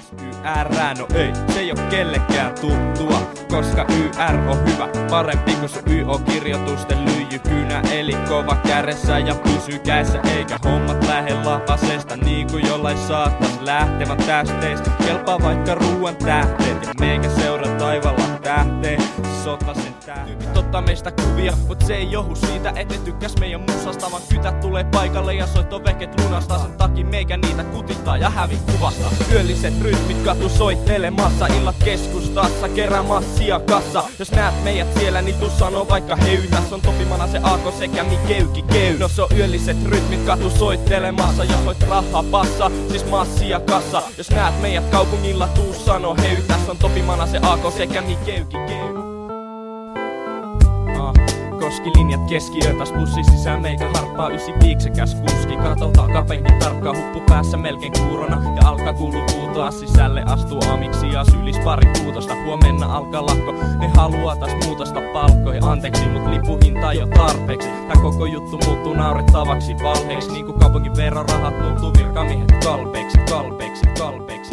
Jos YR, no ei, se ei oo kellekään tuttua, koska YR on hyvä, parempi kuin sun YO-kirjoitusten lyijykynä. Eli kova kärjessä ja pysyy käessä, eikä hommat lähde lapasesta niin kuin jollain saattais lähtevän tähteis. Kelpaa vaikka ruuan tähteet ja meikä seuraa taivalla tähteen. Sota sen tyypit ottaa meistä kuvia, mut se ei johu siitä, et ne tykkäs meidän musasta, vaan kytät tulee paikalle ja soittoveket lunastaa. Sen takia meikä niitä kutittaa ja hävi kuvasta. Yölliset rytmit katu soittelemassa, illat keskustassa kerää massia kassa. Jos näet meidät siellä, niin tuu sanoo vaikka heu. Tässä on Topimana se Aako sekä Mikeyki Keu. No se on yölliset rytmit katu soittelemassa, jos voit rahaa passa, siis massia kassa. Jos näet meidät kaupungilla, tuu sanoo heu. Tässä on Topimana se Aako sekä Mikeyki Keu. Koskilinjat keskiötäs bussi sisään, meikä harppaa ysi viiksekäs kuski. Katsotaan kapenkin tarkkaa, huppu päässä melkein kuurona ja alkaa kuuluu huutoa sisälle. Astuu aamiksi ja sylis pari puutosta, huomenna alkaa lakko. Ne haluaa taas muutosta palkkoja, anteeksi mut lipuhinta jo tarpeeksi. Tää koko juttu muuttuu naurettavaksi valheiksi, niinku kaupungin verorahat muuttuu virkamiehet kalpeiksi, kalpeiksi, kalpeiksi.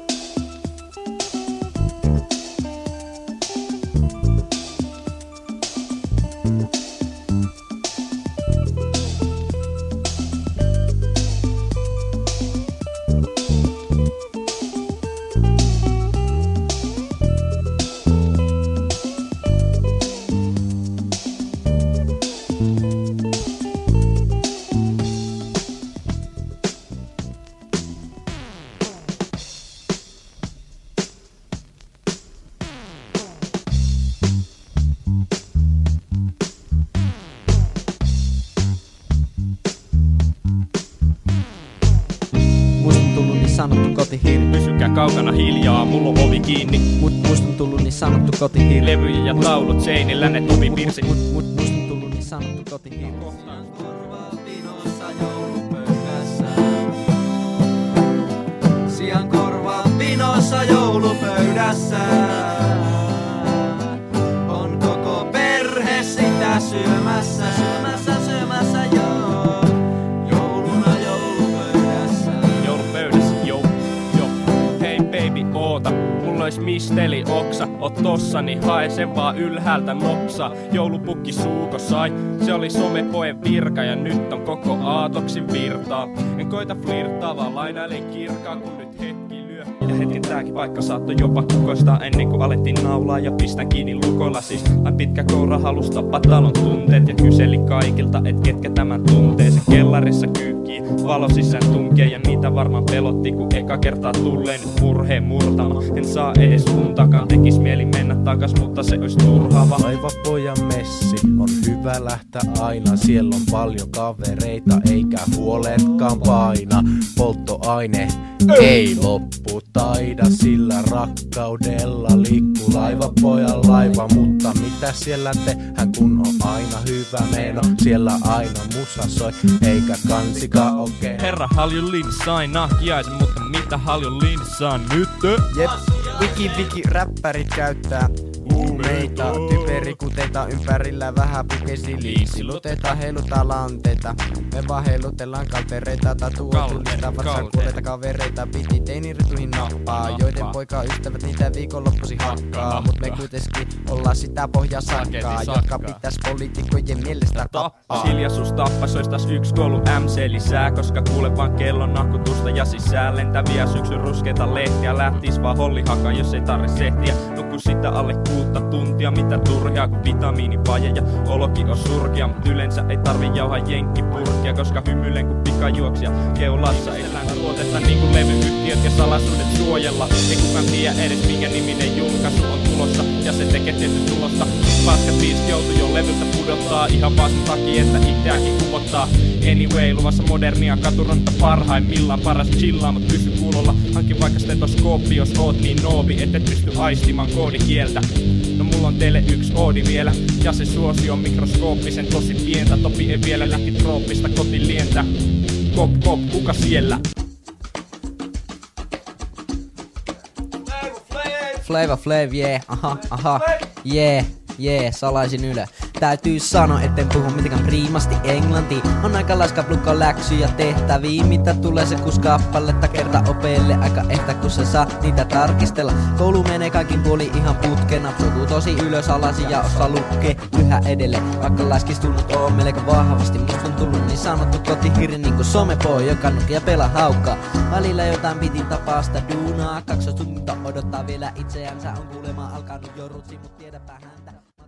Sanottu kotihiiri. Pysykää kaukana hiljaa, mulla on ovi kiinni. Musta on tullut niin sanottu kotihiiri. Levyjä ja taulut seinillä, ne tuvi pirsi. Musta on tullut niin sanottu kotihiiri. Sian korva pinossa joulupöydässä. On koko perhe sitä syömässä, syömässä, syömässä joo. Jouluna joulupöydässä. Joulupöydässä, joo. Hei baby, oota. Mulla ois misteli oksa. Oot tossa, niin hae sen vaan ylhäältä nopsa. Joulupukki suuko sai. Se oli somepoen virka ja nyt on koko aatoksin virtaa. En koita flirtaa, vaan lainailen kirkkaa, kun nyt hetki lyö. Ja hetken tääkin paikka saattoi jopa kukoistaa ennen kuin alettiin naulaa ja pistän kiinni lukoilla. Siis vain pitkä koura halus tappaa talon tunteet ja kyseli kaikilta, et ketkä tämän tuntee. Se kellarissa kyykkii, valo sisään tunkee ja niitä varmaan pelotti, kun eka kertaa tulee nyt murheen murtama. En saa edes untakaan, tekis mieli mennä takas, mutta se ois turhaava. Laivapojan messi on hyvä lähteä aina, siellä on paljon kavereita eikä huoletkaan paina. Polttoaine ei loppu taida, sillä rakkaudella liikkuu laivapojan laiva. Mutta mitä siellä tehdään, kun on aina hyvä meno, siellä aina musa soi eikä kansika okei. Herra Haljolin sai nahkiaisen, mutta mitä Haljolin saa nyt? Jep, viki räppärit käyttää huumeita, typerikuteita ympärillä vähän pukesiliin. Siluteita, heilutaan lanteita, me vaan heilutellaan kaltereita. Tatuoitulista vatsaan kuuleita kavereita, piti teinirituihin nappaa. Joiden poika ystävät niitä viikonloppusi hakkaa. Mut me kuitenkin ollaan sitä pohjasakkaa, jotka pitäis poliitikkojen mielestä tappaa. Hiljaisuus tappas, ois taas yks koulu MC lisää, koska kuule vaan kellon nahkutusta ja sisään lentäviä syksyn ruskeita lehtiä. Lähtis vaan hollihaka, jos ei tarvi sehtiä. Nukku sitä alle 6 tuntia, mitä turhia kun vitamiinivaje ja oloki on surkia. Mut yleensä ei tarvi jauhaa jenkkipurkia, koska hymyilen kun pikajuoksija keulassa. Elän tuotetta niinku levyyhtiöt ja salaisuudet suojella. Ei kukaan tiedä edes minkä niminen julkaisu on tulossa, ja se tekee tietty tulosta. Paskat biisit joutuu jo levyltä pudottaa, ihan vaan sen takia että itseäkin kuvottaa. Anyway, luvassa modernia katuronta parhaimmillaan, paras chillaa mut pysy kuulolla. Hankin vaikka stetoskooppi, jos oot niin noobi, et pysty aistimaan koodikieltä. No mulla on teille yks oodi vielä, ja se suosio on mikroskooppisen tosi pientä. Topi ei vielä lähti trooppista kotilientä. Kop kop, kuka siellä? Flavor Flav, yeah, aha, yeah, salaisin yle. täytyy sanoa, etten puhu mitenkään priimasti englantia. On aika laiska plukka läksyjä tehtäviä, mitä tulee se kuskappaletta kerta opeille. Aika ehtä kun sä saat niitä tarkistella. Koulu menee kaikin puoli ihan putkena. Sotuu tosi ylös alasi ja osaa lukee yhä edelleen. Vaikka laiskistunut on melko vahvasti, musta on tullut niin sanottu kotihirri niinku somepoi, joka nuki ja pelaa haukkaa. Välillä jotain piti tapaasta duunaa, 2 tuntia odottaa vielä itseänsä. On kuulemma alkanut jo rutsi, mut tiedäpä häntä.